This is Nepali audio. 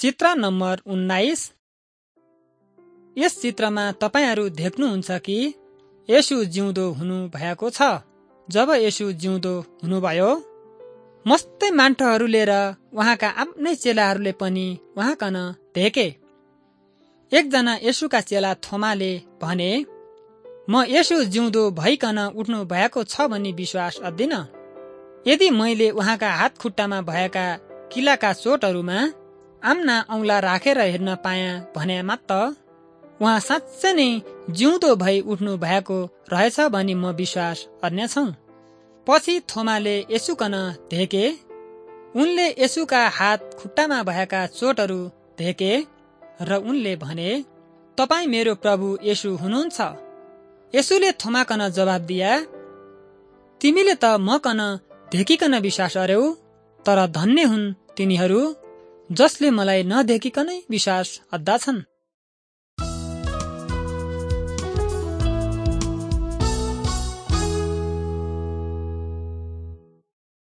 चित्र नम्बर 19। यस चित्रमा तपाईहरू देख्नुहुन्छ कि येशू जिउँदो हुनु भएको छ। जब येशू जिउँदो हुनुभयो, मस्तै मान्छेहरू लिएर उहाँका आफ्नै चेलाहरूले पनि उहाँकन देखे। एकजना येशूका चेला थोमाले भने, म येशू जिउँदो भइकन उठ्नु भएको छ भनी विश्वास गर्दिन। यदि मैले उहाँका हात खुट्टामा भएका किलाका चोटहरूमा आम्ना औंला राखेर हेर्न पाएँ भने मात्र उहाँ साँच्चै नै जिउँदो भई उठ्नु भएको रहेछ भनी म विश्वास गर्नेछौँ। पछि थोमाले येशूकन देखे। उनले येशूका हात खुट्टामा भएका चोटहरू देखे र उनले भने, तपाईँ मेरो प्रभु येशू हुनुहुन्छ। येशूले थोमाकन जवाब दिए, तिमीले त मकन देखिकन विश्वास गर्यौ, तर धन्य हुन् तिनीहरू जसले मलाई नदेखिकनै विश्वास गर्दछन्।